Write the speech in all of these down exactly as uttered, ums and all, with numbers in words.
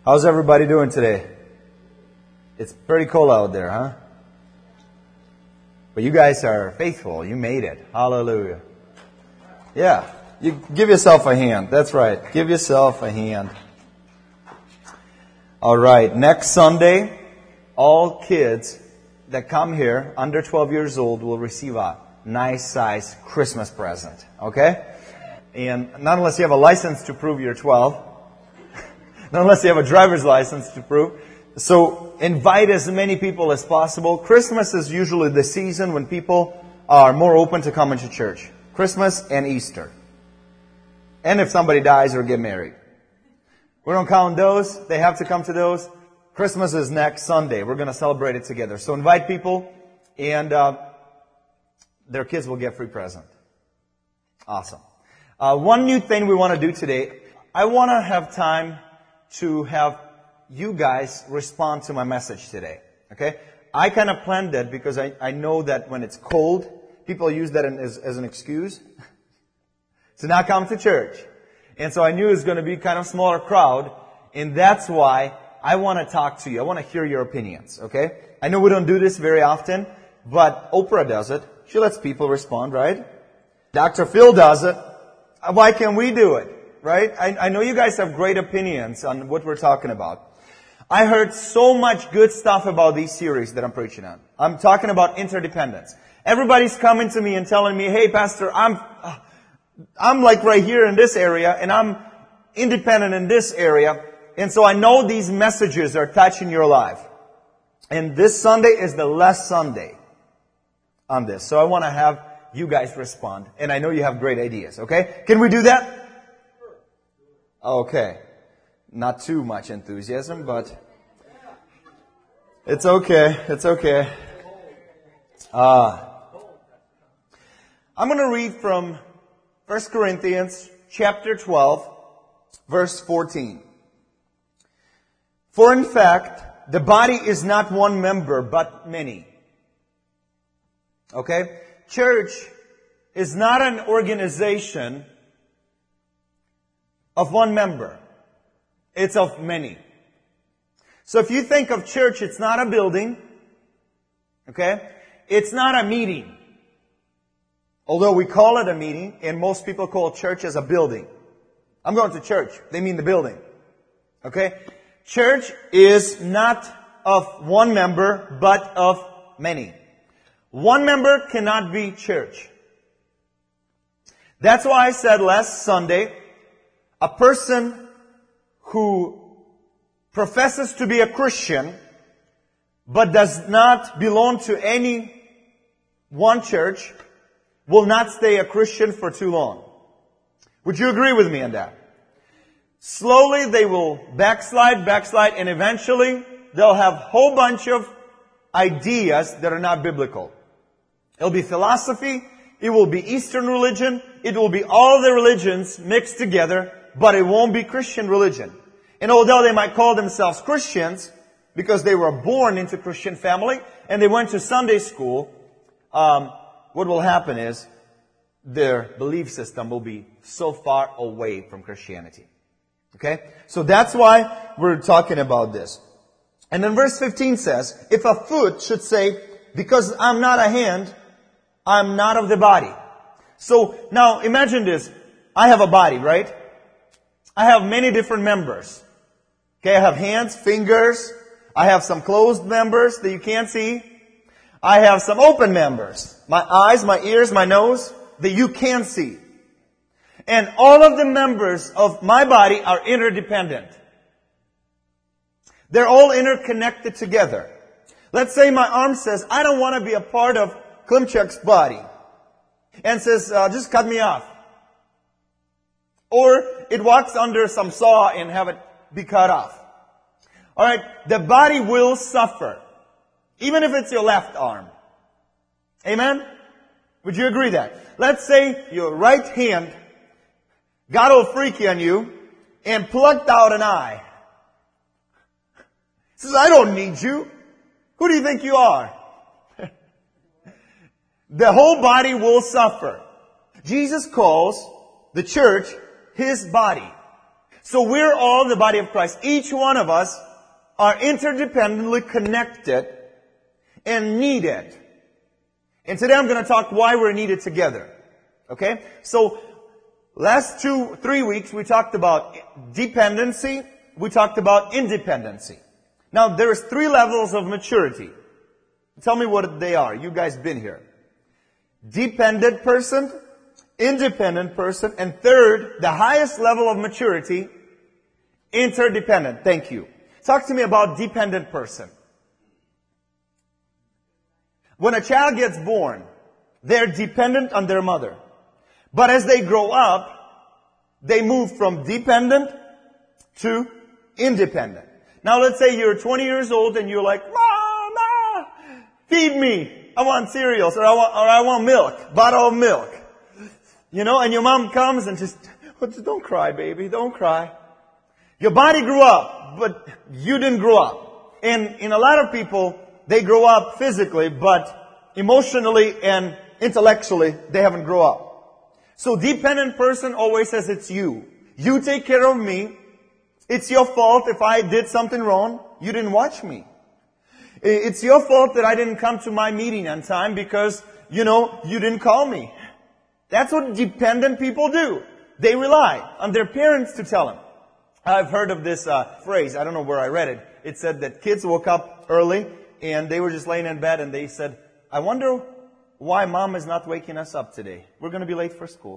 How's everybody doing today? It's pretty cold out there, huh? But you guys are faithful. You made it. Hallelujah. Yeah. You give yourself a hand. That's right. Give yourself a hand. All right. Next Sunday, all kids that come here under twelve years old will receive a nice size Christmas present. Okay? And not unless you have a license to prove you're twelve. Not unless you have a driver's license to prove. So invite as many people as possible. Christmas is usually the season when people are more open to coming to church. Christmas and Easter. And if somebody dies or get married. We don't count those. They have to come to those. Christmas is next Sunday. We're going to celebrate it together. So invite people and uh, their kids will get free present. Awesome. Uh, one new thing we want to do today. I want to have time to have you guys respond to my message today. Okay? I kind of planned that because I, I know that when it's cold, people use that as, as an excuse to not come to church. And so I knew it was going to be kind of smaller crowd. And that's why I want to talk to you. I want to hear your opinions. Okay? I know we don't do this very often, but Oprah does it. She lets people respond, right? Doctor Phil does it. Why can't we do it? Right? I, I know you guys have great opinions on what we're talking about. I heard so much good stuff about these series that I'm preaching on. I'm talking about interdependence. Everybody's coming to me and telling me, hey, Pastor, I'm, I'm like right here in this area and I'm independent in this area. And so I know these messages are touching your life. And this Sunday is the last Sunday on this. So I want to have you guys respond. And I know you have great ideas. Okay? Can we do that? Okay. Not too much enthusiasm, but it's okay. It's okay. Uh, I'm going to read from First Corinthians chapter twelve, verse fourteen. For in fact, the body is not one member, but many. Okay? Church is not an organization of one member. It's of many. So if you think of church, it's not a building. Okay? It's not a meeting. Although we call it a meeting, and most people call church as a building. I'm going to church. They mean the building. Okay? Church is not of one member, but of many. One member cannot be church. That's why I said last Sunday, a person who professes to be a Christian, but does not belong to any one church, will not stay a Christian for too long. Would you agree with me on that? Slowly they will backslide, backslide, and eventually they'll have a whole bunch of ideas that are not biblical. It'll be philosophy, it will be Eastern religion, it will be all the religions mixed together, but it won't be Christian religion. And although they might call themselves Christians, because they were born into Christian family, and they went to Sunday school, um, what will happen is their belief system will be so far away from Christianity. Okay? So that's why we're talking about this. And then verse fifteen says, if a foot should say, because I'm not a hand, I'm not of the body. So now imagine this. I have a body, right? I have many different members. Okay, I have hands, fingers. I have some closed members that you can't see. I have some open members. My eyes, my ears, my nose that you can see. And all of the members of my body are interdependent. They're all interconnected together. Let's say my arm says, I don't want to be a part of Klimchuk's body. And says, uh, just cut me off. Or it walks under some saw and have it be cut off. Alright, the body will suffer. Even if it's your left arm. Amen? Would you agree that? Let's say your right hand got all freaky on you and plucked out an eye. Says, I don't need you. Who do you think you are? The whole body will suffer. Jesus calls the church His body. So we're all the body of Christ. Each one of us are interdependently connected and needed. And today I'm going to talk why we're needed together. Okay? So, last two, three weeks we talked about dependency. We talked about independency. Now, there's three levels of maturity. Tell me what they are. You guys been here. Dependent person, independent person, and third, the highest level of maturity, interdependent. Thank you. Talk to me about dependent person. When a child gets born, they're dependent on their mother. But as they grow up, they move from dependent to independent. Now let's say you're twenty years old and you're like, Mama, feed me. I want cereals or I want, or I want milk, bottle of milk. You know, and your mom comes and just, don't cry, baby, don't cry. Your body grew up, but you didn't grow up. And in a lot of people, they grow up physically, but emotionally and intellectually, they haven't grown up. So dependent person always says it's you. You take care of me. It's your fault if I did something wrong. You didn't watch me. It's your fault that I didn't come to my meeting on time because, you know, you didn't call me. That's what dependent people do. They rely on their parents to tell them. I've heard of this uh, phrase. I don't know where I read it. It said that kids woke up early and they were just laying in bed and they said, I wonder why mom is not waking us up today. We're going to be late for school.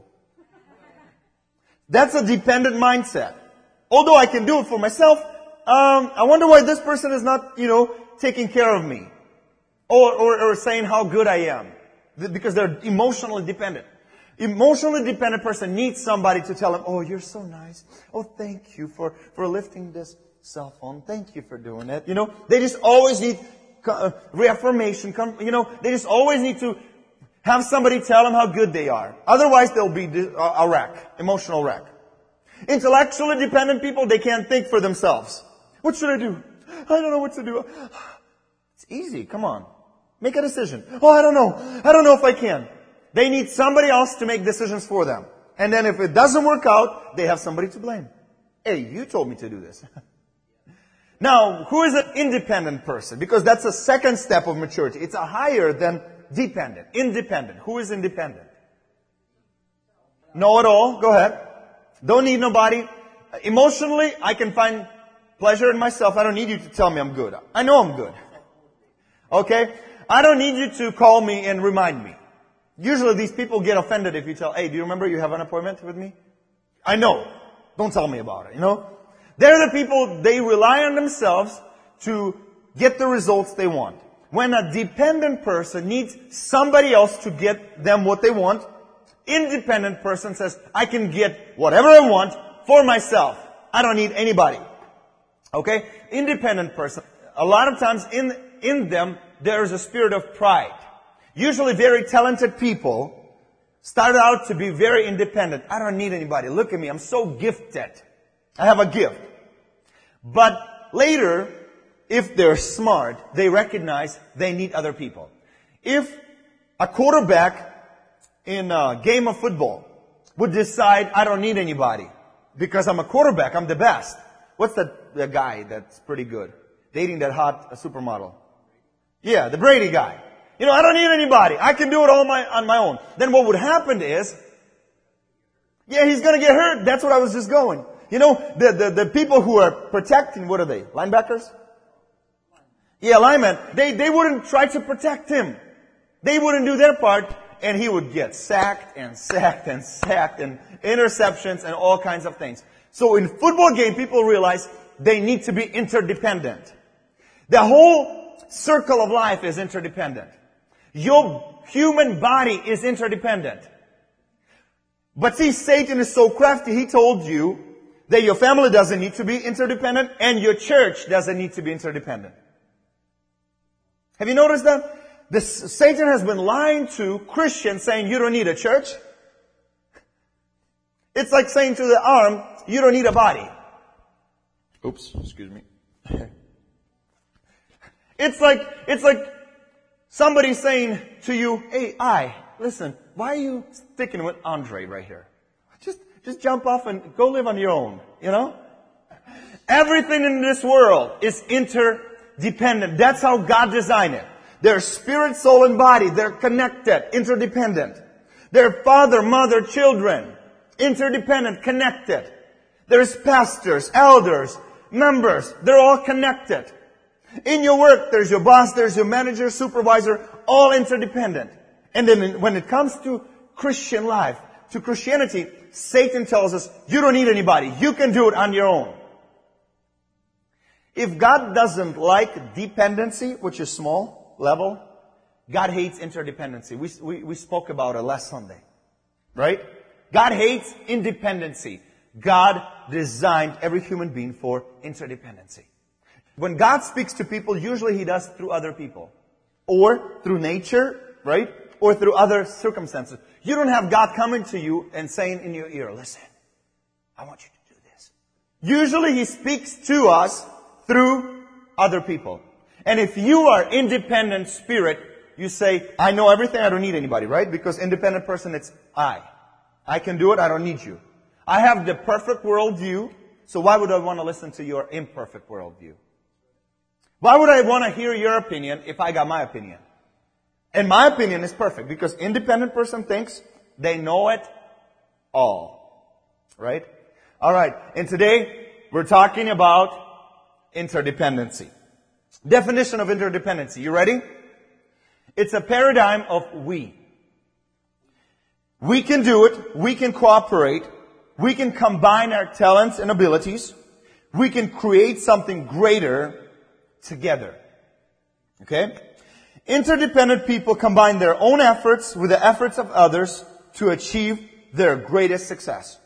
That's a dependent mindset. Although I can do it for myself, um, I wonder why this person is not, you know, taking care of me. Or, or, or saying how good I am. Because they're emotionally dependent. Emotionally dependent person needs somebody to tell them, oh, you're so nice. Oh, thank you for, for lifting this cell phone. Thank you for doing it. You know, they just always need uh, reaffirmation. You know, they just always need to have somebody tell them how good they are. Otherwise, they'll be a wreck, emotional wreck. Intellectually dependent people, they can't think for themselves. What should I do? I don't know what to do. It's easy. Come on. Make a decision. Oh, I don't know. I don't know if I can. They need somebody else to make decisions for them. And then if it doesn't work out, they have somebody to blame. Hey, you told me to do this. Now, who is an independent person? Because that's a second step of maturity. It's a higher than dependent. Independent. Who is independent? Know it all. Go ahead. Don't need nobody. Emotionally, I can find pleasure in myself. I don't need you to tell me I'm good. I know I'm good. Okay? I don't need you to call me and remind me. Usually these people get offended if you tell, hey, do you remember you have an appointment with me? I know. Don't tell me about it, you know? They're the people, they rely on themselves to get the results they want. When a dependent person needs somebody else to get them what they want, independent person says, I can get whatever I want for myself. I don't need anybody. Okay? Independent person. A lot of times in, in them, there is a spirit of pride. Usually very talented people start out to be very independent. I don't need anybody. Look at me. I'm so gifted. I have a gift. But later, if they're smart, they recognize they need other people. If a quarterback in a game of football would decide, I don't need anybody because I'm a quarterback, I'm the best. What's that the guy that's pretty good? Dating that hot supermodel. Yeah, the Brady guy. You know, I don't need anybody. I can do it all my, on my own. Then what would happen is, yeah, he's going to get hurt. That's what I was just going. You know, the, the, the people who are protecting, what are they? Linebackers? Yeah, linemen. They, they wouldn't try to protect him. They wouldn't do their part, and he would get sacked and sacked and sacked and interceptions and all kinds of things. So in football game, people realize they need to be interdependent. The whole circle of life is interdependent. Your human body is interdependent. But see, Satan is so crafty, he told you that your family doesn't need to be interdependent and your church doesn't need to be interdependent. Have you noticed that? This, Satan has been lying to Christians saying you don't need a church. It's like saying to the arm, you don't need a body. Oops, excuse me. It's like, it's like somebody saying to you, hey, I, listen, why are you sticking with Andre right here? Just, just jump off and go live on your own, you know? Everything in this world is interdependent. That's how God designed it. They're spirit, soul, and body. They're connected, interdependent. They're father, mother, children, interdependent, connected. There's pastors, elders, members. They're all connected. In your work, there's your boss, there's your manager, supervisor, all interdependent. And then when it comes to Christian life, to Christianity, Satan tells us, you don't need anybody. You can do it on your own. If God doesn't like dependency, which is small level, God hates interdependency. We, we, we spoke about it last Sunday. Right? God hates independency. God designed every human being for interdependency. When God speaks to people, usually He does through other people. Or through nature, right? Or through other circumstances. You don't have God coming to you and saying in your ear, listen, I want you to do this. Usually He speaks to us through other people. And if you are independent spirit, you say, I know everything, I don't need anybody, right? Because independent person, it's I. I can do it, I don't need you. I have the perfect worldview, so why would I want to listen to your imperfect worldview? Why would I want to hear your opinion if I got my opinion? And my opinion is perfect because independent person thinks they know it all. Right? Alright, and today we're talking about interdependency. Definition of interdependency. You ready? It's a paradigm of we. We can do it. We can cooperate. We can combine our talents and abilities. We can create something greater together. Okay? Interdependent people combine their own efforts with the efforts of others to achieve their greatest success.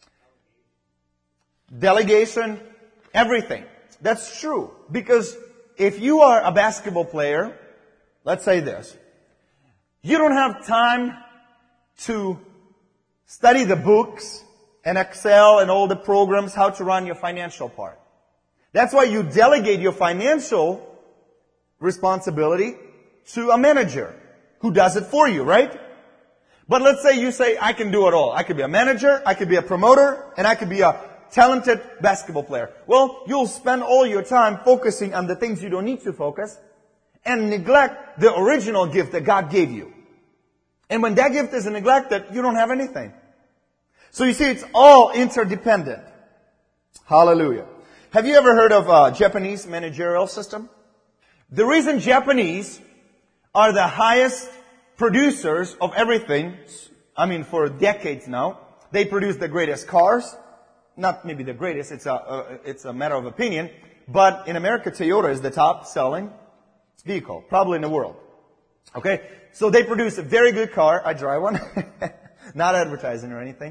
Delegation, everything. That's true. Because if you are a basketball player, let's say this, you don't have time to study the books and Excel and all the programs, how to run your financial part. That's why you delegate your financial responsibility to a manager who does it for you, right? But let's say you say, I can do it all. I could be a manager, I could be a promoter, and I could be a talented basketball player. Well, you'll spend all your time focusing on the things you don't need to focus and neglect the original gift that God gave you. And when that gift is neglected, you don't have anything. So you see, it's all interdependent. Hallelujah. Have you ever heard of a Japanese managerial system? The reason Japanese are the highest producers of everything, I mean for decades now, they produce the greatest cars. Not maybe the greatest, it's a, uh, it's a matter of opinion. But in America, Toyota is the top selling vehicle, probably in the world. Okay? So they produce a very good car. I drive one. Not advertising or anything.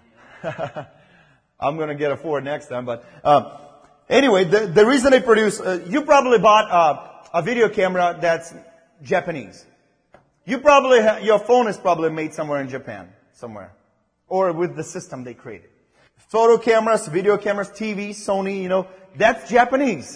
I'm going to get a Ford next time. But uh, anyway, the, the reason they produce, uh, you probably bought uh, a video camera that's Japanese. You probably, ha- your phone is probably made somewhere in Japan, somewhere. Or with the system they created. Photo cameras, video cameras, T V, Sony, you know, that's Japanese.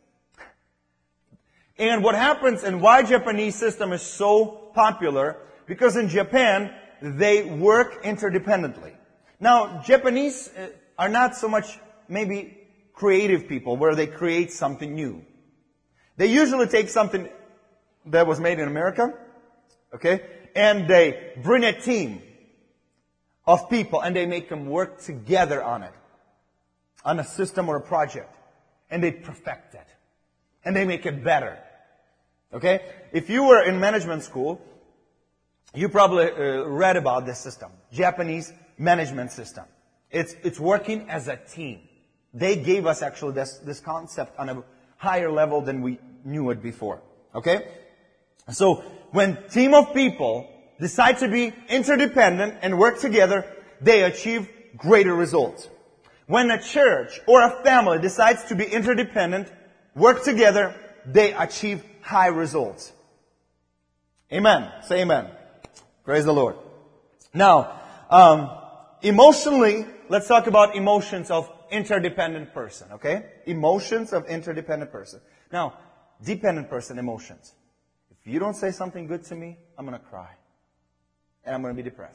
And what happens and why Japanese system is so popular, because in Japan, they work interdependently. Now, Japanese are not so much maybe creative people where they create something new. They usually take something that was made in America, okay, and they bring a team of people and they make them work together on it, on a system or a project, and they perfect it, and they make it better. Okay? If you were in management school, you probably uh, read about this system, Japanese management system. It's it's working as a team. They gave us actually this this concept on a higher level than we knew it before. Okay? So when team of people decide to be interdependent and work together, they achieve greater results. When a church or a family decides to be interdependent, work together, they achieve high results. Amen. Say amen. Praise the Lord. Now, um, emotionally, let's talk about emotions of interdependent person, okay? Emotions of interdependent person. Now, dependent person emotions. If you don't say something good to me, I'm going to cry. And I'm going to be depressed.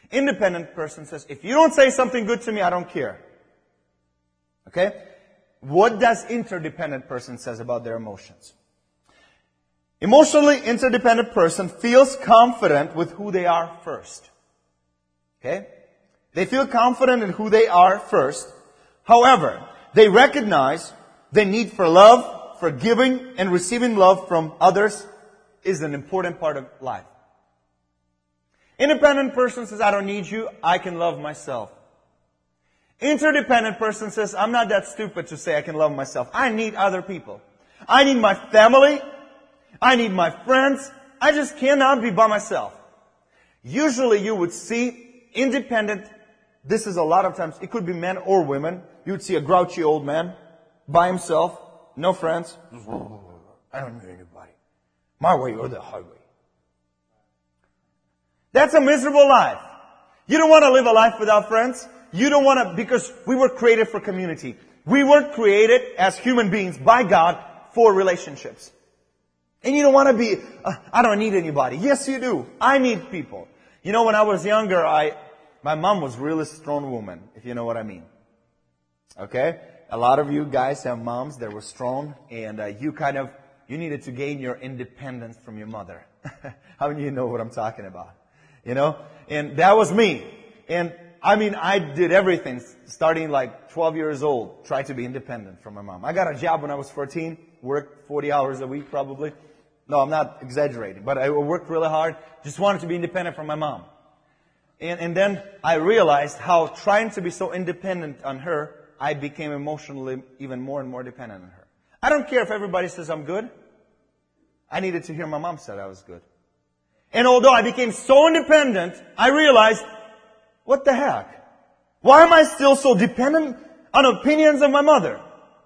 Independent person says, if you don't say something good to me, I don't care. Okay? What does interdependent person says about their emotions? Emotionally interdependent person feels confident with who they are first. Okay? They feel confident in who they are first. However, they recognize the need for love, for giving and receiving love from others is an important part of life. Independent person says, I don't need you, I can love myself. Interdependent person says, I'm not that stupid to say I can love myself. I need other people. I need my family. I need my friends. I just cannot be by myself. Usually you would see independent, this is a lot of times, it could be men or women. You would see a grouchy old man by himself, no friends. I don't need anybody. My way or the highway. That's a miserable life. You don't want to live a life without friends. You don't want to, because we were created for community. We were created as human beings by God for relationships. And you don't want to be, uh, I don't need anybody. Yes, you do. I need people. You know, when I was younger, I, my mom was a really strong woman, if you know what I mean. Okay? A lot of you guys have moms that were strong, and uh, you kind of, you needed to gain your independence from your mother. How many of you know what I'm talking about? You know? And that was me. And I mean, I did everything starting like twelve years old, tried to be independent from my mom. I got a job when I was fourteen, worked forty hours a week probably. No, I'm not exaggerating, but I worked really hard, just wanted to be independent from my mom. And, and then I realized how trying to be so independent on her, I became emotionally even more and more dependent on her. I don't care if everybody says I'm good. I needed to hear my mom say I was good. And although I became so independent, I realized, what the heck? Why am I still so dependent on opinions of my mother?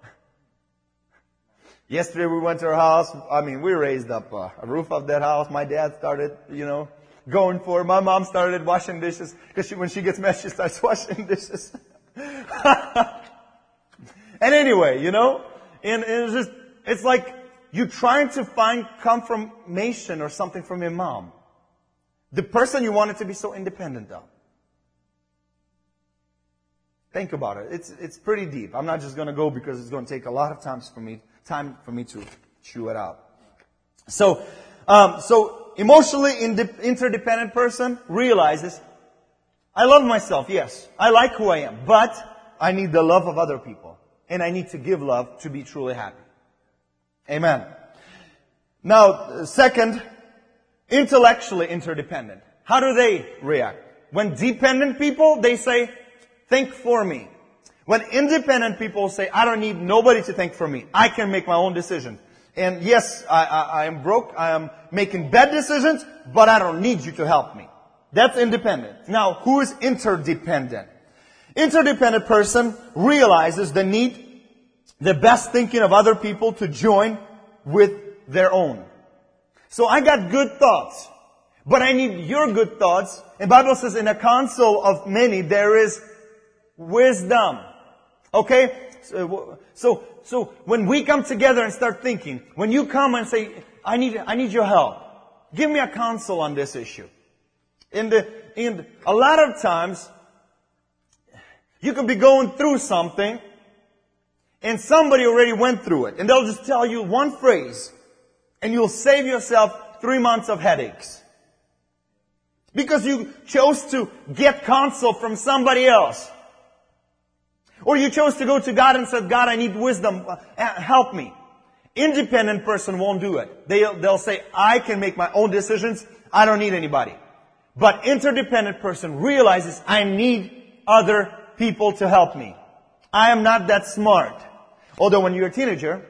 Yesterday we went to her house. I mean, we raised up a, a roof of that house. My dad started, you know, going for it. My mom started washing dishes because she, when she gets mad, she starts washing dishes. And anyway, you know, and, and it's just, it's like you're trying to find confirmation or something from your mom. The person you wanted to be so independent of. Think about it. It's it's pretty deep. I'm not just going to go because it's going to take a lot of time for me time for me to chew it out. So, um, so emotionally interdependent person realizes, I love myself. Yes, I like who I am, but I need the love of other people, and I need to give love to be truly happy. Amen. Now, second, intellectually interdependent. How do they react? When dependent people, they say, think for me. When independent people say, I don't need nobody to think for me. I can make my own decisions. And yes, I, I, I am broke. I am making bad decisions, but I don't need you to help me. That's independent. Now, who is interdependent? Interdependent person realizes the need, the best thinking of other people to join with their own. So I got good thoughts, but I need your good thoughts. And the Bible says in a council of many there is wisdom. Okay? So, so, so when we come together and start thinking, when you come and say, I need, I need your help. Give me a counsel on this issue. In the, in a lot of times, you can be going through something and somebody already went through it. And they'll just tell you one phrase and you'll save yourself three months of headaches. Because you chose to get counsel from somebody else. Or you chose to go to God and said, God, I need wisdom. Help me. Independent person won't do it. They'll, they'll say, I can make my own decisions. I don't need anybody. But interdependent person realizes I need other people to help me. I am not that smart. Although when you're a teenager,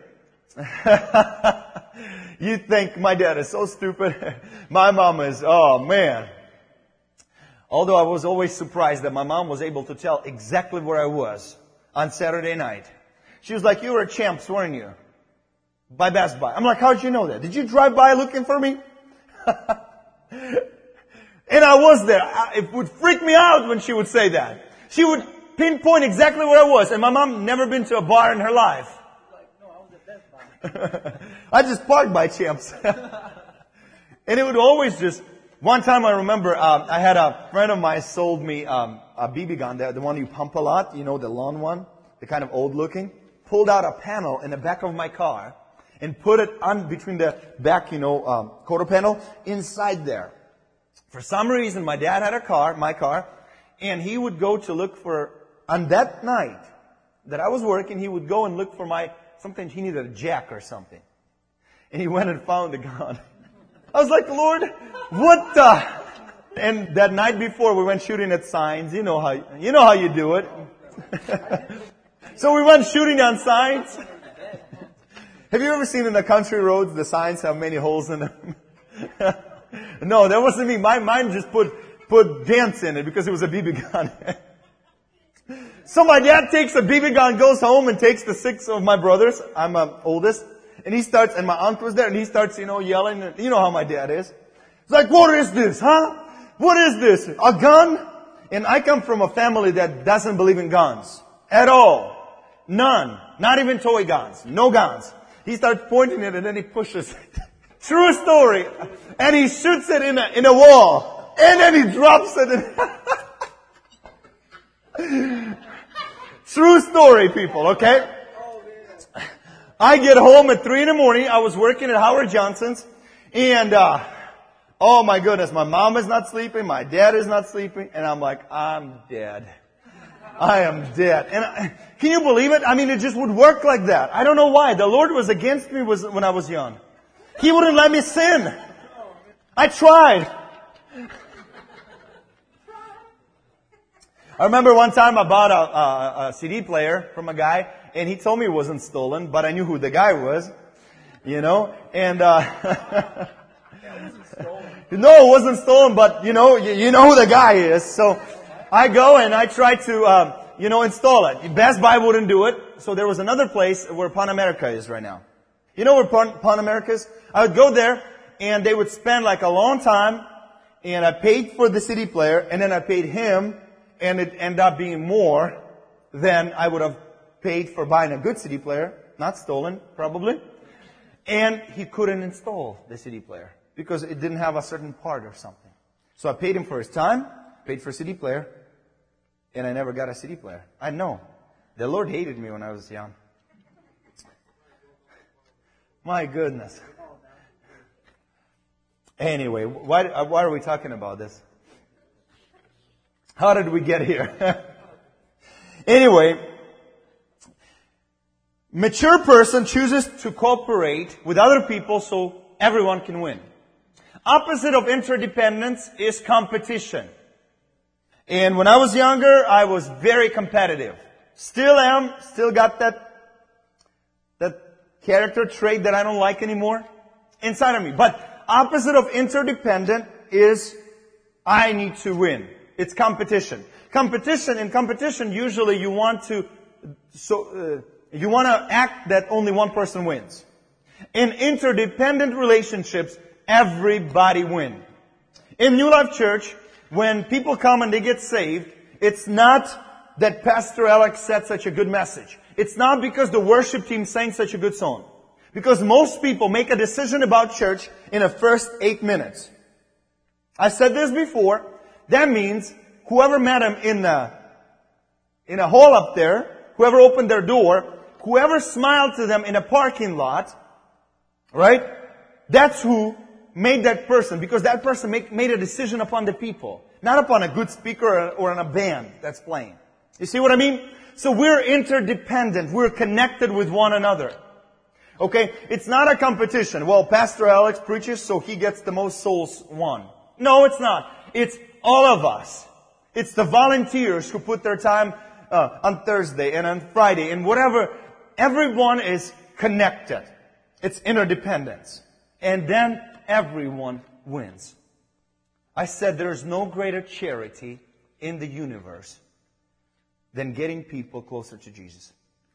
you think my dad is so stupid. My mom is, oh man. Although I was always surprised that my mom was able to tell exactly where I was on Saturday night. She was like, you were at Champs, weren't you? By Best Buy. I'm like, how'd you know that? Did you drive by looking for me? And I was there. It would freak me out when she would say that. She would pinpoint exactly where I was. And my mom never been to a bar in her life. Like, no, I was at Best Buy. I just parked by Champs. And it would always just, One time I remember, um, I had a friend of mine sold me um, a B B gun, the, the one you pump a lot, you know, the long one, the kind of old looking. Pulled out a panel in the back of my car and put it on between the back, you know, um, quarter panel inside there. For some reason, my dad had a car, my car, and he would go to look for, on that night that I was working, he would go and look for my, something, he needed a jack or something. And he went and found the gun. I was like, Lord, what the? And that night before, we went shooting at signs. You know how, you know how you do it. So we went shooting on signs. Have you ever seen in the country roads, the signs have many holes in them? No, that wasn't me. My mind just put, put dents in it because it was a B B gun. So my dad takes a B B gun, goes home and takes the six of my brothers. I'm um, oldest. And he starts, and my aunt was there, and he starts, you know, yelling. You know how my dad is. He's like, what is this, huh? What is this? A gun? And I come from a family that doesn't believe in guns. At all. None. Not even toy guns. No guns. He starts pointing it, and then he pushes it. True story. And he shoots it in a, in a wall. And then he drops it in. True story, people, okay? I get home at three in the morning. I was working at Howard Johnson's. And, uh, oh my goodness, my mom is not sleeping. My dad is not sleeping. And I'm like, I'm dead. I am dead. And I, can you believe it? I mean, it just would work like that. I don't know why. The Lord was against me was when I was young. He wouldn't let me sin. I tried. I remember one time I bought a, a, a C D player from a guy, and he told me it wasn't stolen, but I knew who the guy was, you know, and, uh, no, it wasn't stolen, but, you know, you, you know who the guy is. So I go and I try to, um, you know, install it. Best Buy wouldn't do it, so there was another place where Pan America is right now. You know where Pan, Pan America is? I would go there, and they would spend like a long time, and I paid for the C D player, and then I paid him, and it ended up being more than I would have paid for buying a good C D player, not stolen, probably. And he couldn't install the C D player because it didn't have a certain part or something. So I paid him for his time, paid for a C D player, and I never got a C D player. I know. The Lord hated me when I was young. My goodness. Anyway, why, why are we talking about this? How did we get here? Anyway, mature person chooses to cooperate with other people so everyone can win. Opposite of interdependence is competition. And when I was younger, I was very competitive. Still am, still got that, that character trait that I don't like anymore inside of me. But opposite of interdependent is I need to win. It's competition. Competition, in competition, usually you want to, so, uh, you want to act that only one person wins. In interdependent relationships, everybody wins. In New Life Church, when people come and they get saved, it's not that Pastor Alex said such a good message. It's not because the worship team sang such a good song. Because most people make a decision about church in the first eight minutes. I said this before. That means whoever met him in the, in a hall up there, whoever opened their door, whoever smiled to them in a parking lot, right? That's who made that person, because that person make, made a decision upon the people, not upon a good speaker or, or on a band that's playing. You see what I mean? So we're interdependent. We're connected with one another. Okay? It's not a competition. Well, Pastor Alex preaches, so he gets the most souls won. No, it's not. It's all of us. It's the volunteers who put their time uh, on Thursday and on Friday and whatever. Everyone is connected. It's interdependence. And then everyone wins. I said there's no greater charity in the universe than getting people closer to Jesus.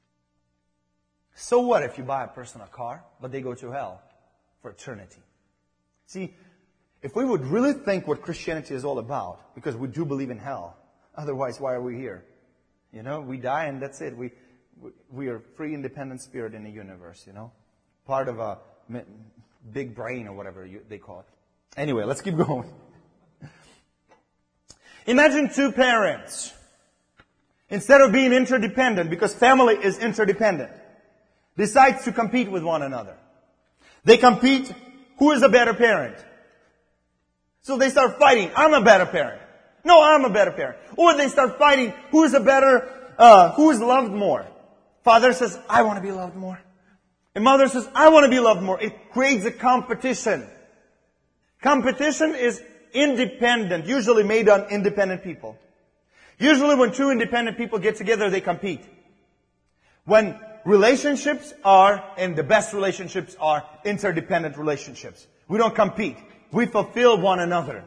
So what if you buy a person a car, but they go to hell for eternity? See, if we would really think what Christianity is all about, because we do believe in hell, otherwise why are we here? You know, we die and that's it. We we are free, independent spirit in the universe, you know, part of a big brain or whatever you, they call it. Anyway, let's keep going. Imagine two parents. Instead of being interdependent, because family is interdependent, decides to compete with one another. They compete, who is a better parent? So they start fighting, I'm a better parent. No, I'm a better parent. Or they start fighting, who is a better, uh, who is loved more? Father says, I want to be loved more. And mother says, I want to be loved more. It creates a competition. Competition is independent, usually made on independent people. Usually when two independent people get together, they compete. When relationships are, and the best relationships are, interdependent relationships. We don't compete. We fulfill one another.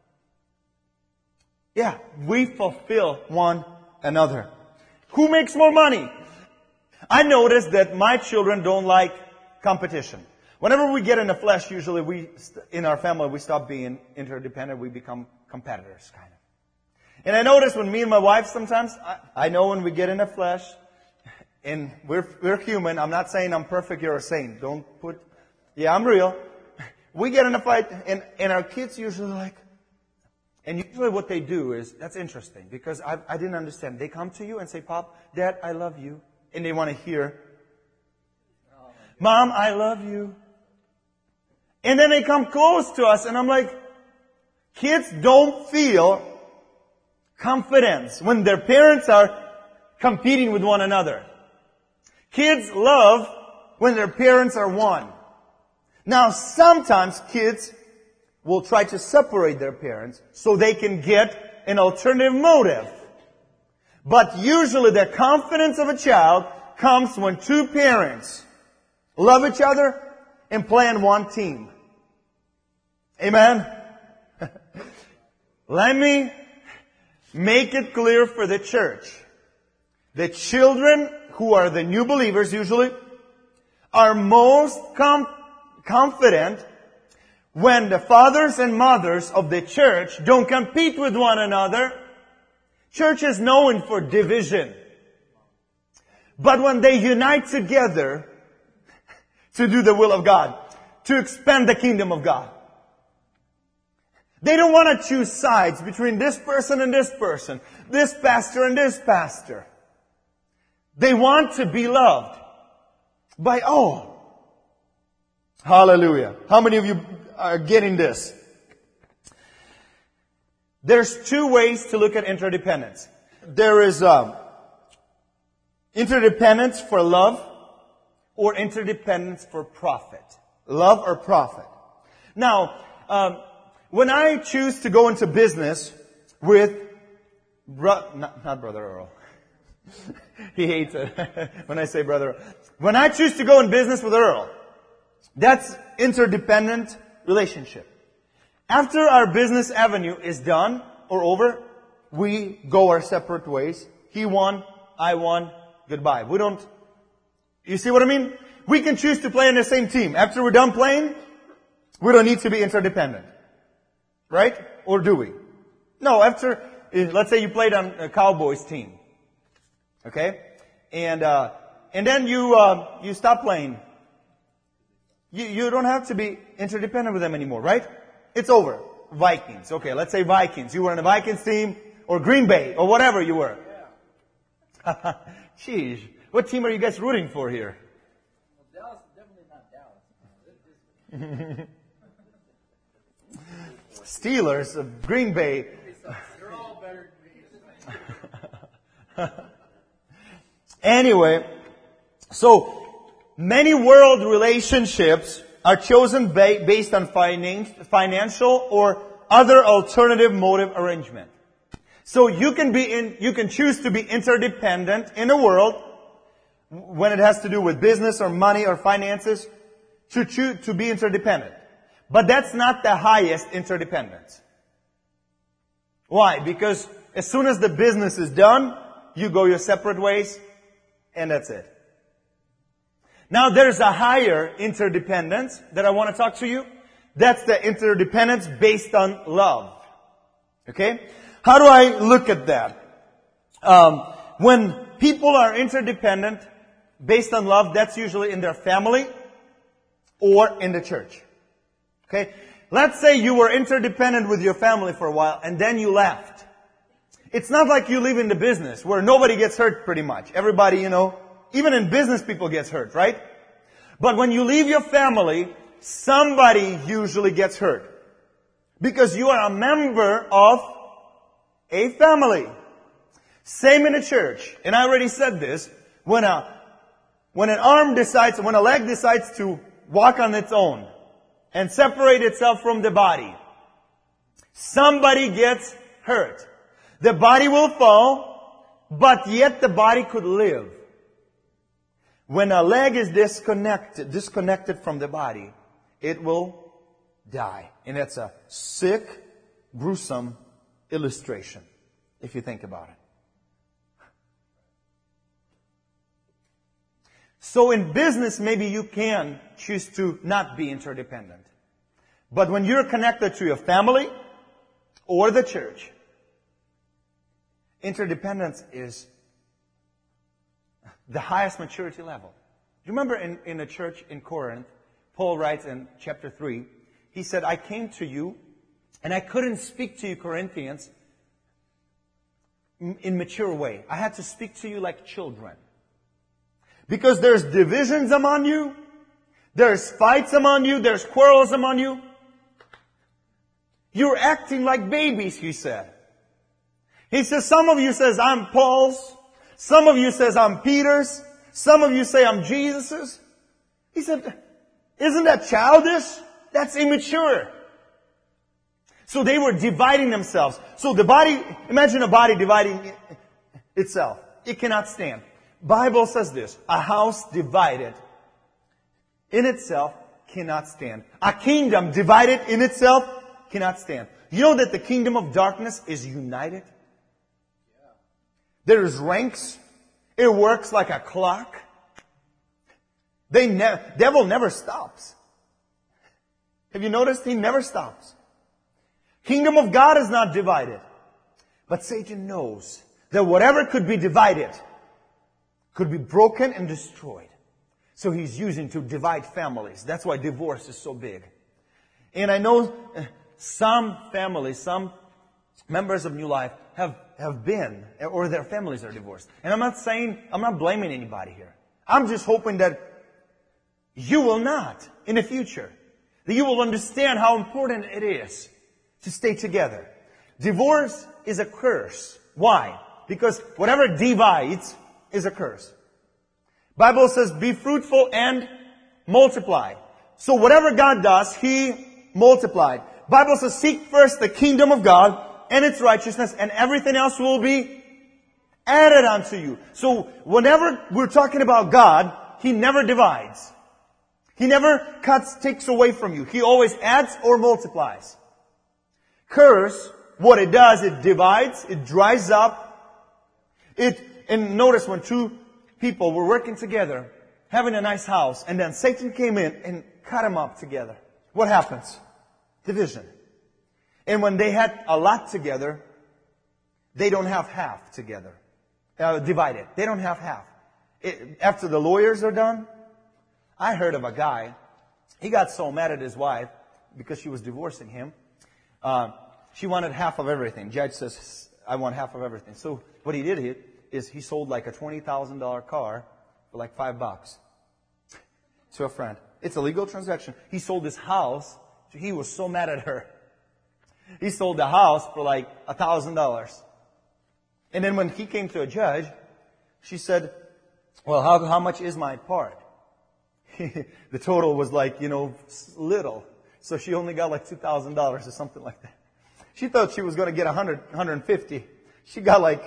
Yeah, we fulfill one another. Who makes more money? I noticed that my children don't like competition. Whenever we get in the flesh, usually we, in our family, we stop being interdependent. We become competitors, kind of. And I notice when me and my wife sometimes, I, I know when we get in the flesh, and we're, we're human. I'm not saying I'm perfect, you're a saint. Don't put, yeah, I'm real. We get in a fight, and, and our kids usually like, and usually what they do is, that's interesting, because I, I didn't understand. They come to you and say, Pop, Dad, I love you. And they want to hear, Mom, I love you. And then they come close to us, and I'm like, kids don't feel confidence when their parents are competing with one another. Kids love when their parents are one. Now, sometimes kids will try to separate their parents so they can get an alternative motive. But usually the confidence of a child comes when two parents love each other and play on one team. Amen? Let me make it clear for the church. The children who are the new believers usually are most com- confident when the fathers and mothers of the church don't compete with one another. Church is known for division. But when they unite together to do the will of God, to expand the kingdom of God, they don't want to choose sides between this person and this person, this pastor and this pastor. They want to be loved by all. Hallelujah. How many of you are getting this? There's two ways to look at interdependence. There is um, interdependence for love or interdependence for profit. Love or profit. Now, um, when I choose to go into business with, bro- not, not Brother Earl. He hates it when I say Brother Earl. When I choose to go in business with Earl, that's interdependent relationship. After our business avenue is done or over, we go our separate ways. He won, I won, goodbye. We don't, you see what I mean? We can choose to play in the same team. After we're done playing, we don't need to be interdependent. Right? Or do we? No, after, let's say you played on a Cowboys team. Okay? And, uh, and then you, uh, you stop playing. You, you don't have to be interdependent with them anymore, right? It's over. Vikings. Okay, let's say Vikings. You were on a Vikings team, or Green Bay, or whatever you were. Yeah. Jeez. What team are you guys rooting for here? Well, Dallas is definitely not Dallas. Steelers of Green Bay. They're all better than me. Anyway, so many world relationships are chosen ba- based on finan- financial or other alternative motive arrangement. So you can be in, you can choose to be interdependent in a world when it has to do with business or money or finances, to choose to be interdependent. But that's not the highest interdependence. Why? Because as soon as the business is done, you go your separate ways, and that's it. Now there's a higher interdependence that I want to talk to you. That's the interdependence based on love. Okay? How do I look at that? Um, when people are interdependent based on love, that's usually in their family or in the church. Okay? Let's say you were interdependent with your family for a while and then you left. It's not like you live in the business where nobody gets hurt pretty much. Everybody, you know, even in business people gets hurt, right? But when you leave your family, somebody usually gets hurt. Because you are a member of a family. Same in a church. And I already said this. When a, when an arm decides, when a leg decides to walk on its own and separate itself from the body, somebody gets hurt. The body will fall, but yet the body could live. When a leg is disconnected, disconnected from the body, it will die. And it's a sick, gruesome illustration, if you think about it. So in business, maybe you can choose to not be interdependent. But when you're connected to your family or the church, interdependence is the highest maturity level. You remember in, in a church in Corinth, Paul writes in chapter three, he said, I came to you and I couldn't speak to you, Corinthians, in mature way. I had to speak to you like children. Because there's divisions among you, there's fights among you, there's quarrels among you. You're acting like babies, he said. He says, some of you says, I'm Paul's. Some of you says, I'm Peter's. Some of you say, I'm Jesus's. He said, isn't that childish? That's immature. So they were dividing themselves. So the body, imagine a body dividing itself. It cannot stand. Bible says this, a house divided in itself cannot stand. A kingdom divided in itself cannot stand. You know that the kingdom of darkness is united? There is ranks. It works like a clock. They ne- devil never stops. Have you noticed? He never stops. Kingdom of God is not divided. But Satan knows that whatever could be divided could be broken and destroyed. So he's using to divide families. That's why divorce is so big. And I know some families, some members of New Life have, have been, or their families are divorced. And I'm not saying, I'm not blaming anybody here. I'm just hoping that you will not in the future. That you will understand how important it is to stay together. Divorce is a curse. Why? Because whatever divides is a curse. Bible says, be fruitful and multiply. So whatever God does, He multiplied. Bible says, seek first the kingdom of God and its righteousness, and everything else will be added unto you. So whenever we're talking about God, He never divides. He never cuts, takes away from you. He always adds or multiplies. Curse, what it does, it divides, it dries up. It, and notice when two people were working together, having a nice house, and then Satan came in and cut them up together. What happens? Division. And when they had a lot together, they don't have half together. Uh, divided. They don't have half. It, after the lawyers are done, I heard of a guy, he got so mad at his wife because she was divorcing him. Uh, she wanted half of everything. Judge says, I want half of everything. So what he did is he sold like a twenty thousand dollars car for like five bucks to a friend. It's a legal transaction. He sold his house. He was so mad at her. He sold the house for like a thousand dollars. And then when he came to a judge, she said, well, how, how much is my part? The total was like, you know, little. So she only got like two thousand dollars or something like that. She thought she was going to get one hundred, one hundred fifty. She got like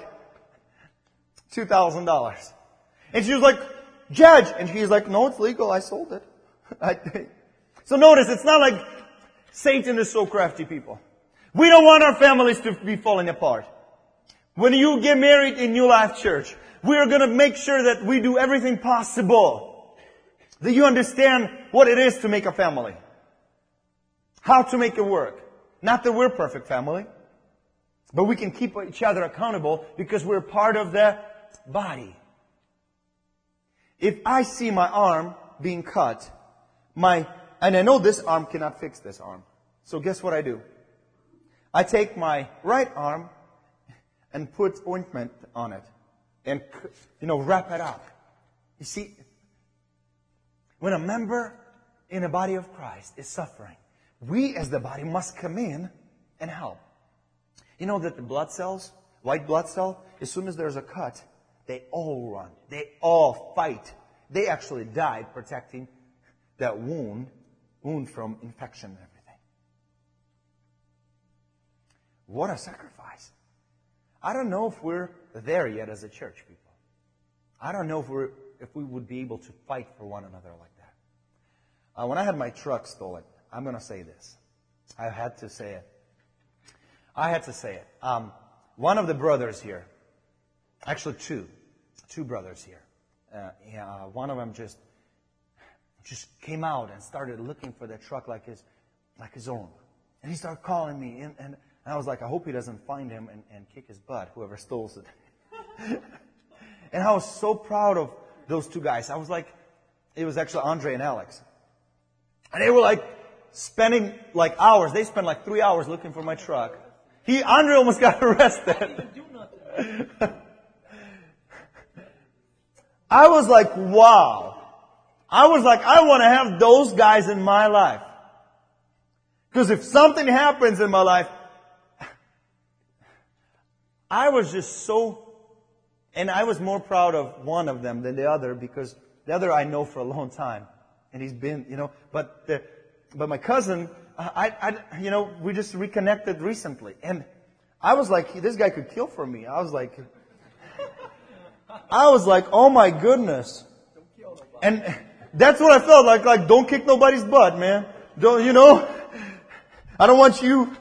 two thousand dollars. And she was like, judge. And he's like, no, it's legal. I sold it. I, so notice, it's not like Satan is so crafty, people. We don't want our families to be falling apart. When you get married in New Life Church, we are going to make sure that we do everything possible that you understand what it is to make a family. How to make it work. Not that we're a perfect family, but we can keep each other accountable because we're part of the body. If I see my arm being cut, my, and I know this arm cannot fix this arm. So guess what I do? I take my right arm, and put ointment on it and, you know, wrap it up. You see, when a member in the body of Christ is suffering, we as the body must come in and help. You know that the blood cells, white blood cell, as soon as there's a cut, they all run. They all fight. They actually died protecting that wound, wound from infection and everything. What a sacrifice. I don't know if we're there yet as a church, people. I don't know if we're if we would be able to fight for one another like that. Uh, when I had my truck stolen, I'm going to say this. I had to say it. I had to say it. Um, one of the brothers here, actually two, two brothers here. Uh, yeah, one of them just just came out and started looking for the truck like his like his own. And he started calling me, and, and, and I was like, I hope he doesn't find him and, and kick his butt, whoever stole it. And I was so proud of those two guys. I was like, it was actually Andre and Alex. And they were like spending like hours. They spent like three hours looking for my truck. He, Andre almost got arrested. I was like, wow. I was like, I want to have those guys in my life. Because if something happens in my life, I was just so, and I was more proud of one of them than the other, because the other I know for a long time. And he's been, you know, but the, but my cousin, I, I, you know, we just reconnected recently. And I was like, this guy could kill for me. I was like, I was like, oh my goodness. And that's what I felt like, like, don't kick nobody's butt, man. Don't, you know, I don't want you,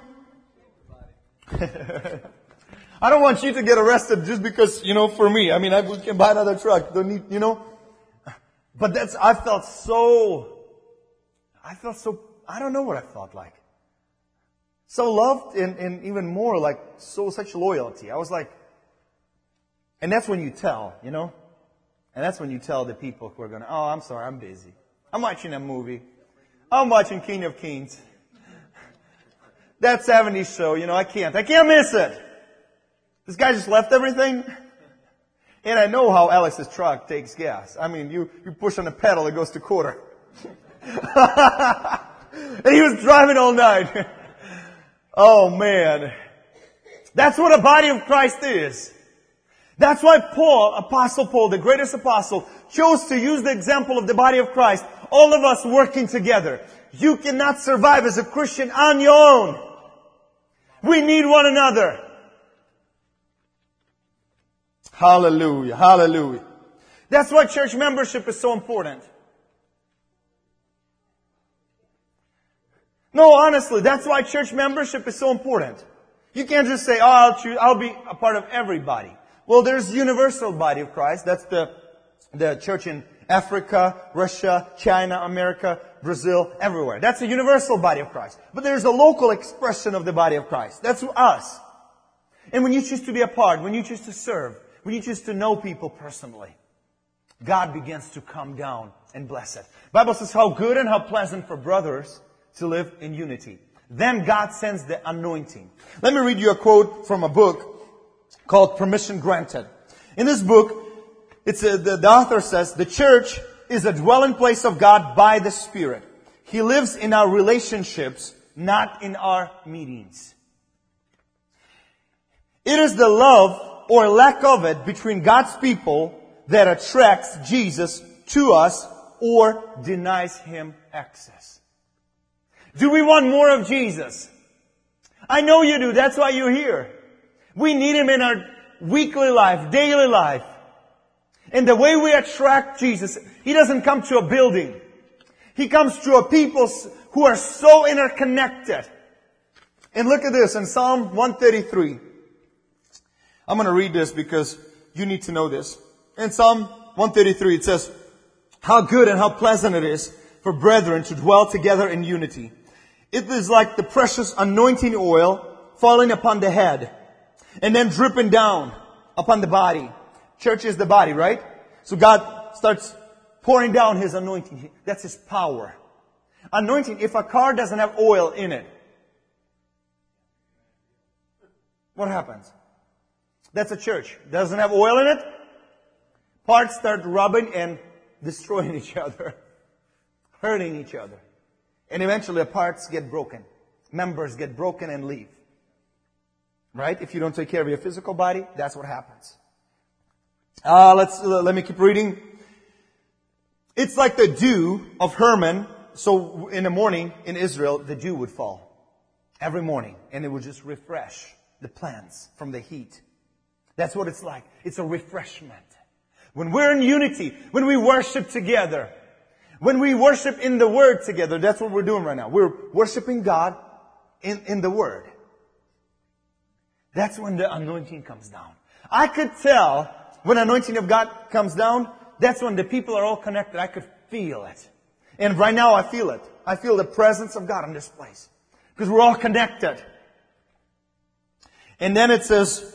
I don't want you to get arrested just because, you know, for me. I mean, I, we can buy another truck. Don't need, you know. But that's, I felt so, I felt so, I don't know what I felt like. So loved and, and even more like so, such loyalty. I was like, and that's when you tell, you know. And that's when you tell the people who are going to, oh, I'm sorry, I'm busy. I'm watching a movie. I'm watching King of Kings. That seventies show, you know, I can't, I can't miss it. This guy just left everything. And I know how Alex's truck takes gas. I mean, you, you push on the pedal, it goes to quarter. And he was driving all night. Oh man. That's what a body of Christ is. That's why Paul, Apostle Paul, the greatest apostle, chose to use the example of the body of Christ. All of us working together. You cannot survive as a Christian on your own. We need one another. Hallelujah, hallelujah. That's why church membership is so important. No, honestly, that's why church membership is so important. You can't just say, oh, I'll choose, I'll be a part of everybody. Well, there's universal body of Christ. That's the, the church in Africa, Russia, China, America, Brazil, everywhere. That's a universal body of Christ. But there's a local expression of the body of Christ. That's us. And when you choose to be a part, when you choose to serve, when you choose to know people personally, God begins to come down and bless it. The Bible says how good and how pleasant for brothers to live in unity. Then God sends the anointing. Let me read you a quote from a book called Permission Granted. In this book, it's a, the, the author says, the church is a dwelling place of God by the Spirit. He lives in our relationships, not in our meetings. It is the love or lack of it between God's people that attracts Jesus to us or denies Him access. Do we want more of Jesus? I know you do. That's why you're here. We need Him in our weekly life, daily life. And the way we attract Jesus, He doesn't come to a building. He comes to a people who are so interconnected. And look at this in Psalm one thirty-three. I'm going to read this because you need to know this. In Psalm one thirty-three it says, how good and how pleasant it is for brethren to dwell together in unity. It is like the precious anointing oil falling upon the head and then dripping down upon the body. Church is the body, right? So God starts pouring down His anointing. That's His power. Anointing, if a car doesn't have oil in it, what happens? That's a church. Doesn't have oil in it. Parts start rubbing and destroying each other. Hurting each other. And eventually the parts get broken. Members get broken and leave. Right? If you don't take care of your physical body, that's what happens. Uh, let's, uh, let me keep reading. It's like the dew of Hermon. So in the morning in Israel, the dew would fall. Every morning. And it would just refresh the plants from the heat. That's what it's like. It's a refreshment. When we're in unity, when we worship together, when we worship in the Word together, that's what we're doing right now. We're worshiping God in, in the Word. That's when the anointing comes down. I could tell when anointing of God comes down, that's when the people are all connected. I could feel it. And right now I feel it. I feel the presence of God in this place. Because we're all connected. And then it says,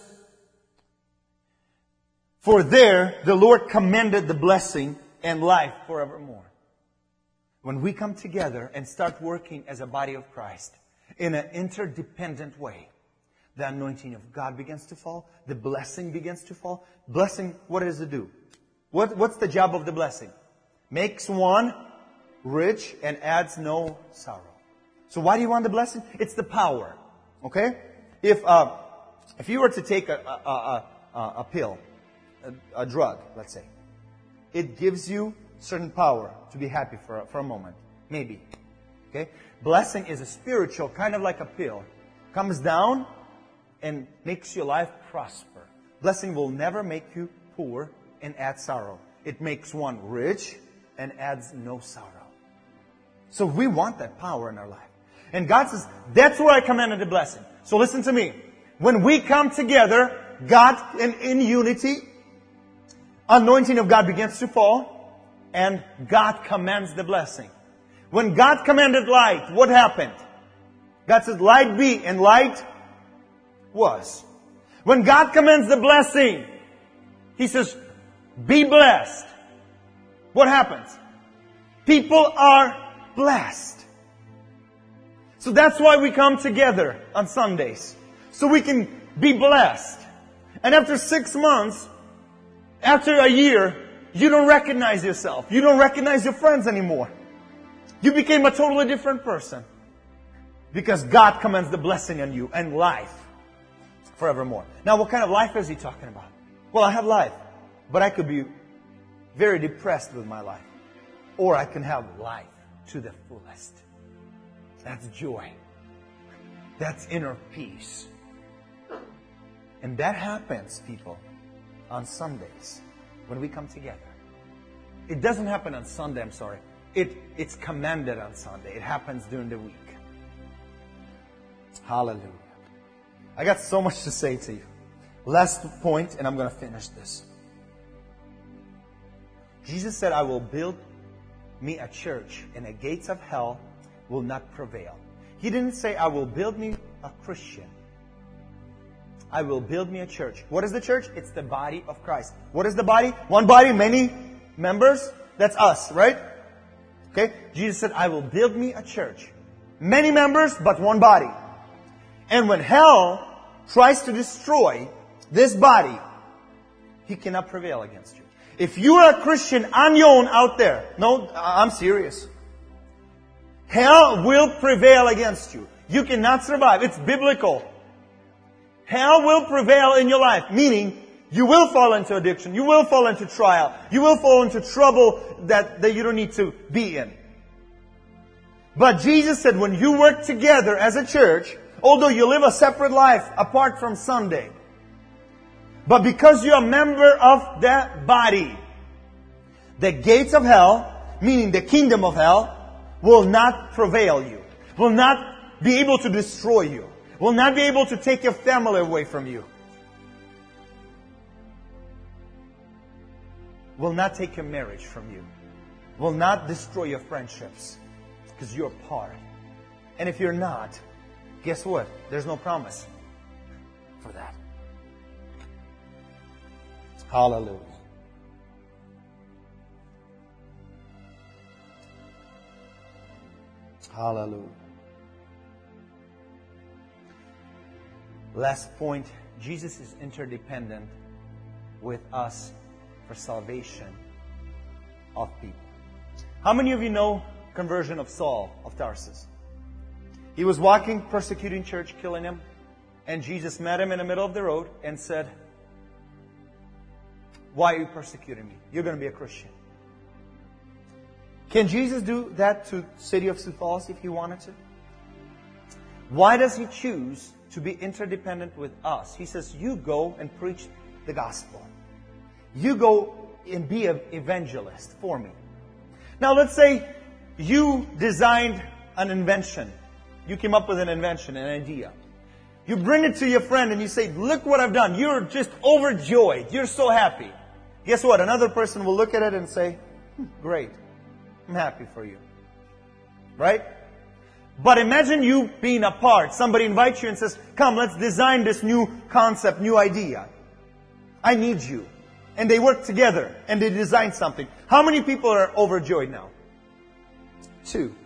for there the Lord commended the blessing and life forevermore. When we come together and start working as a body of Christ in an interdependent way, the anointing of God begins to fall. The blessing begins to fall. Blessing, what does it do? What, what's the job of the blessing? Makes one rich and adds no sorrow. So why do you want the blessing? It's the power. Okay? If uh, if you were to take a, a, a, a, a pill, a, a drug, let's say, it gives you certain power to be happy for a, for a moment. Maybe. Okay? Blessing is a spiritual, kind of like a pill. Comes down and makes your life prosper. Blessing will never make you poor and add sorrow. It makes one rich and adds no sorrow. So we want that power in our life. And God says, that's where I commanded the blessing. So listen to me. When we come together, God in, in unity, anointing of God begins to fall, and God commands the blessing. When God commanded light, what happened? God said, light be, and light was. When God commands the blessing, He says, be blessed. What happens? People are blessed. So that's why we come together on Sundays. So we can be blessed. And after six months, after a year, you don't recognize yourself. You don't recognize your friends anymore. You became a totally different person. Because God commands the blessing on you and life forevermore. Now, what kind of life is He talking about? Well, I have life. But I could be very depressed with my life. Or I can have life to the fullest. That's joy. That's inner peace. And that happens, people, on Sundays when we come together. It doesn't happen on Sunday, I'm sorry. It, it's commanded on Sunday. It happens during the week. Hallelujah. I got so much to say to you. Last point, and I'm going to finish this. Jesus said, I will build me a church, and the gates of hell will not prevail. He didn't say, I will build me a Christian. I will build me a church. What is the church? It's the body of Christ. What is the body? One body, many members. That's us, right? Okay? Jesus said, I will build me a church. Many members, but one body. And when hell tries to destroy this body, he cannot prevail against you. If you are a Christian on your own out there, no, I'm serious. Hell will prevail against you. You cannot survive. It's biblical. Hell will prevail in your life, meaning you will fall into addiction. You will fall into trial. You will fall into trouble that, that you don't need to be in. But Jesus said when you work together as a church, although you live a separate life apart from Sunday, but because you're a member of that body, the gates of hell, meaning the kingdom of hell, will not prevail you. Will not be able to destroy you. Will not be able to take your family away from you. Will not take your marriage from you. Will not destroy your friendships. Because you're part. And if you're not, guess what? There's no promise for that. Hallelujah. Hallelujah. Last point Jesus is interdependent with us for salvation of people. How many of you know conversion of Saul of Tarsus? He was walking, persecuting church, killing him, and Jesus met him in the middle of the road and said, "Why are you persecuting me? You're going to be a Christian." Can Jesus do that to the city of Sioux Falls if He wanted to? Why does He choose to be interdependent with us? He says, you go and preach the gospel. You go and be an evangelist for me. Now let's say you designed an invention. You came up with an invention, an idea. You bring it to your friend and you say, "Look what I've done." You're just overjoyed. You're so happy. Guess what? Another person will look at it and say, hmm, "Great. I'm happy for you." Right? But imagine you being a part. Somebody invites you and says, "Come, let's design this new concept, new idea. I need you." And they work together and they design something. How many people are overjoyed now? Two.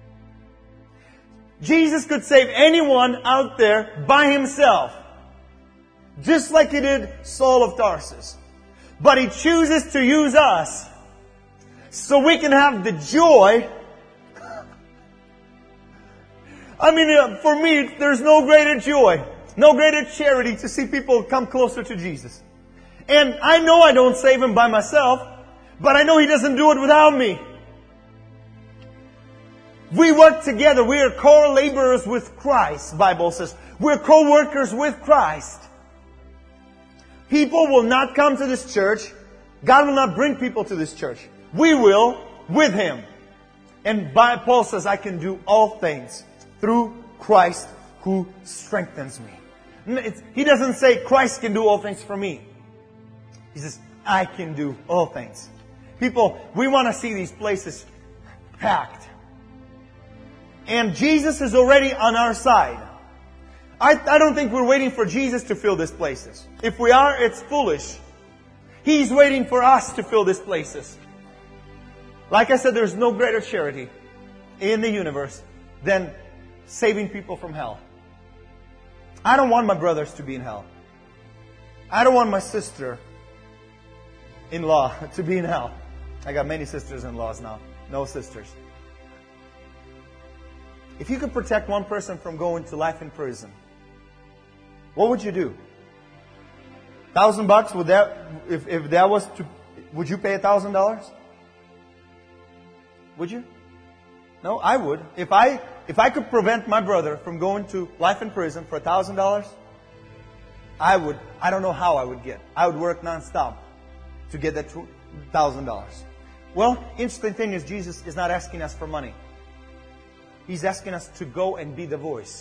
Jesus could save anyone out there by Himself. Just like He did Saul of Tarsus. But He chooses to use us so we can have the joy. I mean, for me, there's no greater joy, no greater charity to see people come closer to Jesus. And I know I don't save them by myself, but I know He doesn't do it without me. We work together. We are co-laborers with Christ, the Bible says. We're co-workers with Christ. People will not come to this church. God will not bring people to this church. We will with Him. And Paul says, "I can do all things through Christ who strengthens me." It's, he doesn't say Christ can do all things for me. He says, "I can do all things." People, we want to see these places packed. And Jesus is already on our side. I, I don't think we're waiting for Jesus to fill these places. If we are, it's foolish. He's waiting for us to fill these places. Like I said, there's no greater charity in the universe than saving people from hell. I don't want my brothers to be in hell. I don't want my sister-in-law to be in hell. I got many sisters-in-laws now. No sisters. If you could protect one person from going to life in prison, what would you do? Thousand bucks? Would that, if, if that was to, would you pay a thousand dollars? Would you? No, I would. If I, if I could prevent my brother from going to life in prison for a thousand dollars, I would, I don't know how I would get. I would work nonstop to get that thousand dollars. Well, interesting thing is Jesus is not asking us for money. He's asking us to go and be the voice.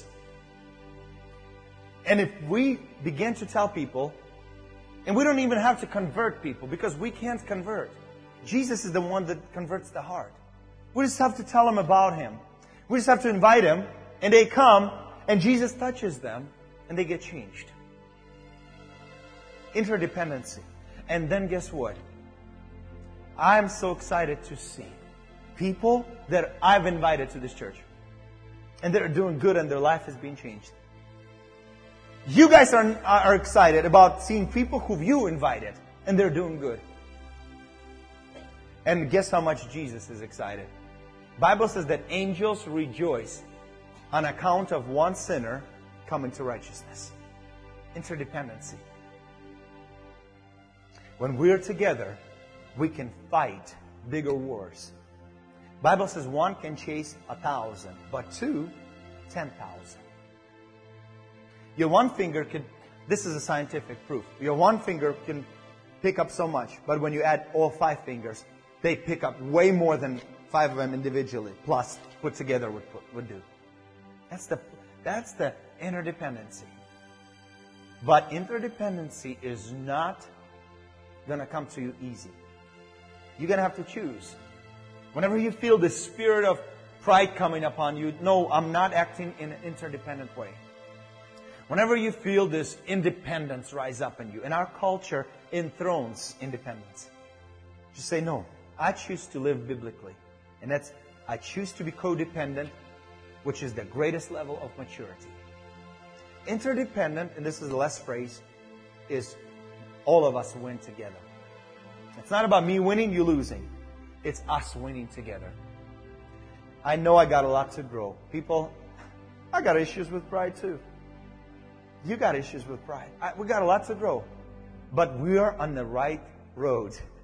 And if we begin to tell people, and we don't even have to convert people because we can't convert. Jesus is the one that converts the heart. We just have to tell them about Him. We just have to invite them, and they come, and Jesus touches them, and they get changed. Interdependency. And then guess what? I'm so excited to see people that I've invited to this church. And they're doing good and their life is being changed. You guys are, are excited about seeing people who you invited and they're doing good. And guess how much Jesus is excited? Bible says that angels rejoice on account of one sinner coming to righteousness. Interdependency. When we're together, we can fight bigger wars. Bible says one can chase a thousand, but two, ten thousand. Your one finger can, this is a scientific proof. Your one finger can pick up so much, but when you add all five fingers, they pick up way more than five of them individually, plus put together would, put, would do. That's the, that's the interdependency. But interdependency is not going to come to you easy. You're going to have to choose. Whenever you feel the spirit of pride coming upon you, no, I'm not acting in an interdependent way. Whenever you feel this independence rise up in you, and our culture enthrones independence, just say, no, I choose to live biblically. And that's, I choose to be codependent, which is the greatest level of maturity. interdependent, and this is the last phrase, is all of us win together. It's not about me winning, you losing. It's us winning together. I know I got a lot to grow. People, I got issues with pride too. You got issues with pride. I, we got a lot to grow. But we are on the right road.